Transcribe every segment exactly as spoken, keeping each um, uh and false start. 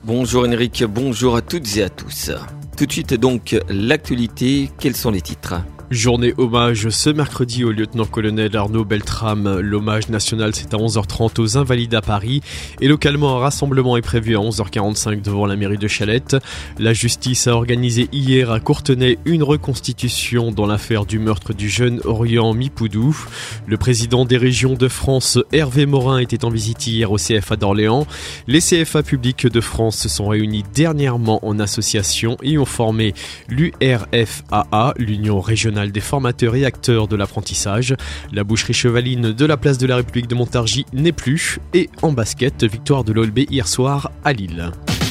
Bonjour Henrik, bonjour à toutes et à tous. Tout de suite donc l'actualité, quels sont les titres ? Journée hommage ce mercredi au lieutenant-colonel Arnaud Beltrame. L'hommage national c'est à onze heures trente aux Invalides à Paris et localement un rassemblement est prévu à onze heures quarante-cinq devant la mairie de Chalette. La justice a organisé hier à Courtenay une reconstitution dans l'affaire du meurtre du jeune Orient Mipoudou. Le président des régions de France Hervé Morin était en visite hier au C F A d'Orléans. Les C F A publics de France se sont réunis dernièrement en association et ont formé l'U R F A A, l'Union régionale des formateurs et acteurs de l'apprentissage. La boucherie chevaline de la place de la République de Montargis n'est plus. Et en basket, victoire de l'O L B hier soir à Lille.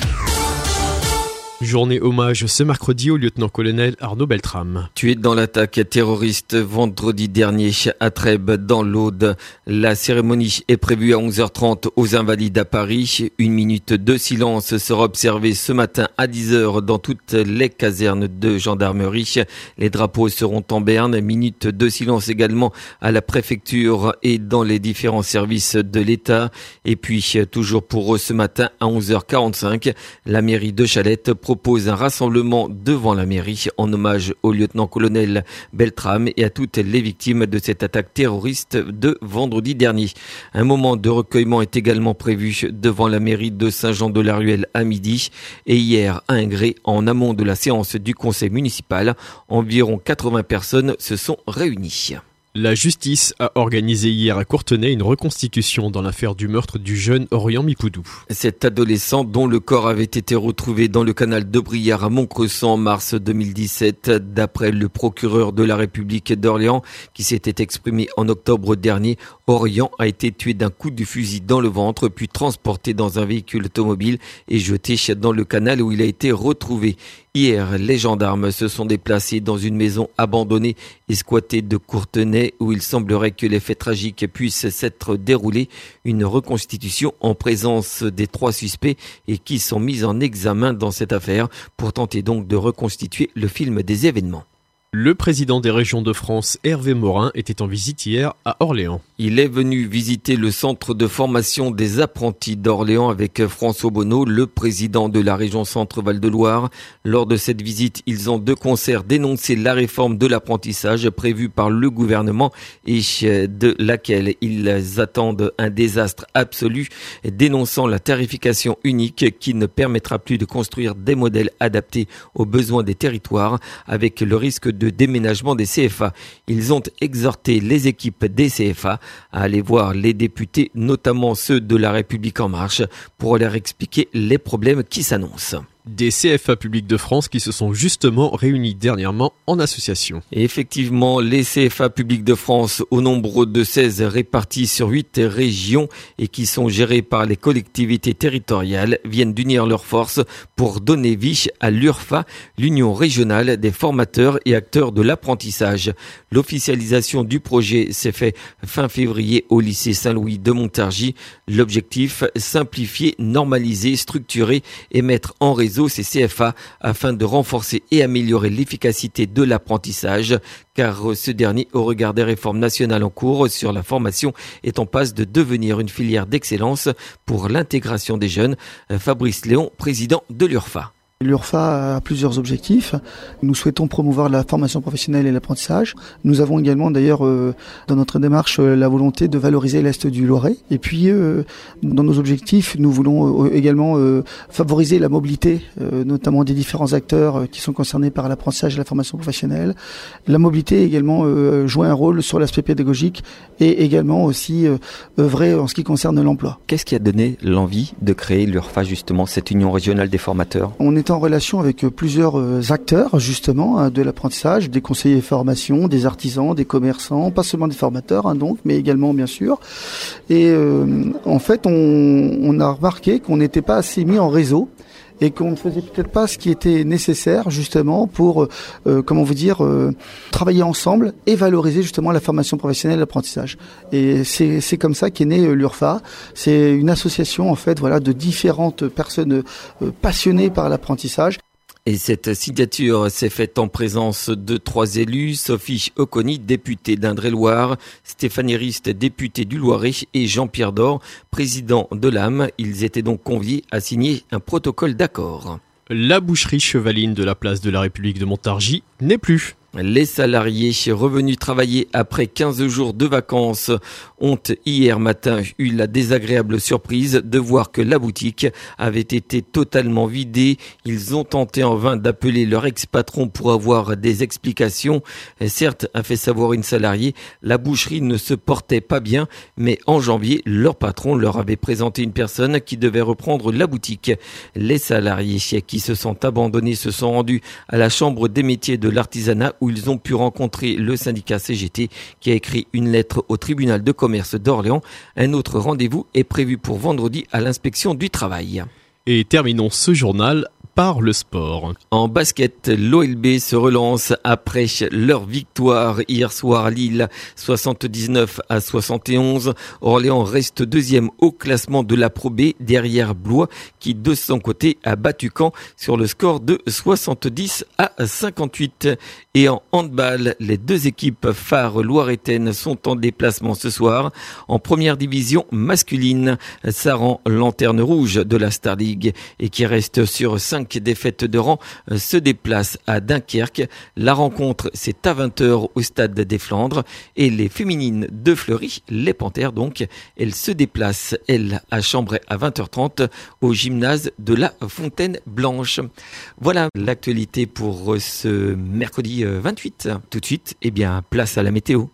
Journée hommage ce mercredi au lieutenant-colonel Arnaud Beltrame. Tué dans l'attaque terroriste vendredi dernier à Trèbes dans l'Aude. La cérémonie est prévue à onze heures trente aux Invalides à Paris. Une minute de silence sera observée ce matin à dix heures dans toutes les casernes de gendarmerie. Les drapeaux seront en berne. Minute de silence également à la préfecture et dans les différents services de l'État. Et puis, toujours pour eux ce matin à onze heures quarante-cinq, la mairie de Chalette propose un rassemblement devant la mairie en hommage au lieutenant-colonel Beltrame et à toutes les victimes de cette attaque terroriste de vendredi dernier. Un moment de recueillement est également prévu devant la mairie de Saint-Jean-de-la-Ruelle à midi et hier à Ingré, en amont de la séance du conseil municipal, environ quatre-vingts personnes se sont réunies. La justice a organisé hier à Courtenay une reconstitution dans l'affaire du meurtre du jeune Orient Mipoudou. Cet adolescent dont le corps avait été retrouvé dans le canal de Briare à Montcresson en mars deux mille dix-sept, d'après le procureur de la République d'Orléans qui s'était exprimé en octobre dernier, Orient a été tué d'un coup de fusil dans le ventre puis transporté dans un véhicule automobile et jeté dans le canal où il a été retrouvé. Hier, les gendarmes se sont déplacés dans une maison abandonnée et squattée de Courtenay où il semblerait que les faits tragiques puissent s'être déroulés. Une reconstitution en présence des trois suspects et qui sont mis en examen dans cette affaire pour tenter donc de reconstituer le film des événements. Le président des régions de France, Hervé Morin, était en visite hier à Orléans. Il est venu visiter le centre de formation des apprentis d'Orléans avec François Bonneau, le président de la région Centre-Val de Loire. Lors de cette visite, ils ont de concert dénoncé la réforme de l'apprentissage prévue par le gouvernement et de laquelle ils attendent un désastre absolu, dénonçant la tarification unique qui ne permettra plus de construire des modèles adaptés aux besoins des territoires avec le risque de de déménagement des C F A. Ils ont exhorté les équipes des C F A à aller voir les députés, notamment ceux de La République En Marche, pour leur expliquer les problèmes qui s'annoncent. Des C F A publics de France qui se sont justement réunis dernièrement en association. Et effectivement, les C F A publics de France, au nombre de seize répartis sur huit régions et qui sont gérés par les collectivités territoriales, viennent d'unir leurs forces pour donner vie à l'U R F A, l'Union régionale des formateurs et acteurs de l'apprentissage. L'officialisation du projet s'est faite fin février au lycée Saint-Louis de Montargis. L'objectif, simplifier, normaliser, structurer et mettre en réseau ces C F A afin de renforcer et améliorer l'efficacité de l'apprentissage, car ce dernier, au regard des réformes nationales en cours sur la formation, est en passe de devenir une filière d'excellence pour l'intégration des jeunes. Fabrice Léon, président de l'U R F A. L'U R F A a plusieurs objectifs. Nous souhaitons promouvoir la formation professionnelle et l'apprentissage. Nous avons également d'ailleurs euh, dans notre démarche euh, la volonté de valoriser l'Est du Loiret. Et puis euh, dans nos objectifs, nous voulons euh, également euh, favoriser la mobilité, euh, notamment des différents acteurs euh, qui sont concernés par l'apprentissage et la formation professionnelle. La mobilité également euh, joue un rôle sur l'aspect pédagogique et également aussi euh, œuvrer en ce qui concerne l'emploi. Qu'est-ce qui a donné l'envie de créer l'U R F A justement, cette union régionale des formateurs ? On est en relation avec plusieurs acteurs justement de l'apprentissage, des conseillers formation, des artisans, des commerçants, pas seulement des formateurs hein, donc, mais également bien sûr. Et euh, en fait, on, on a remarqué qu'on n'était pas assez mis en réseau et qu'on ne faisait peut-être pas ce qui était nécessaire justement pour, euh, comment vous dire, euh, travailler ensemble et valoriser justement la formation professionnelle et l'apprentissage. Et c'est, c'est comme ça qu'est né l'U R F A. C'est une association en fait, voilà, de différentes personnes euh, passionnées par l'apprentissage. Et cette signature s'est faite en présence de trois élus, Sophie Oconi, députée d'Indre-et-Loire, Stéphanie Rist, députée du Loiret, et Jean-Pierre Dor, président de l'A M. Ils étaient donc conviés à signer un protocole d'accord. La boucherie chevaline de la place de la République de Montargis n'est plus. Les salariés revenus travailler après quinze jours de vacances ont hier matin eu la désagréable surprise de voir que la boutique avait été totalement vidée. Ils ont tenté en vain d'appeler leur ex-patron pour avoir des explications. Certes, a fait savoir une salariée, la boucherie ne se portait pas bien, mais en janvier, leur patron leur avait présenté une personne qui devait reprendre la boutique. Les salariés qui se sont abandonnés se sont rendus à la chambre des métiers de l'artisanat où ils ont pu rencontrer le syndicat C G T qui a écrit une lettre au tribunal de commerce d'Orléans. Un autre rendez-vous est prévu pour vendredi à l'inspection du travail. Et terminons ce journal par le sport. En basket, l'O L B se relance après leur victoire hier soir à Lille, soixante-dix-neuf à soixante et onze. Orléans reste deuxième au classement de la Pro B derrière Blois qui de son côté a battu Caen sur le score de soixante-dix à cinquante-huit. Et en handball, les deux équipes phares loiretaines sont en déplacement ce soir. En première division masculine, Saran, lanterne rouge de la Star League et qui reste sur cinq défaites de rang, se déplace à Dunkerque. La rencontre, c'est à vingt heures au stade des Flandres. Et les féminines de Fleury, les Panthères donc, elles se déplacent, elles, à Chambray à vingt heures trente au gymnase de la Fontaine Blanche. Voilà l'actualité pour ce mercredi vingt-huit. Tout de suite, eh bien, place à la météo.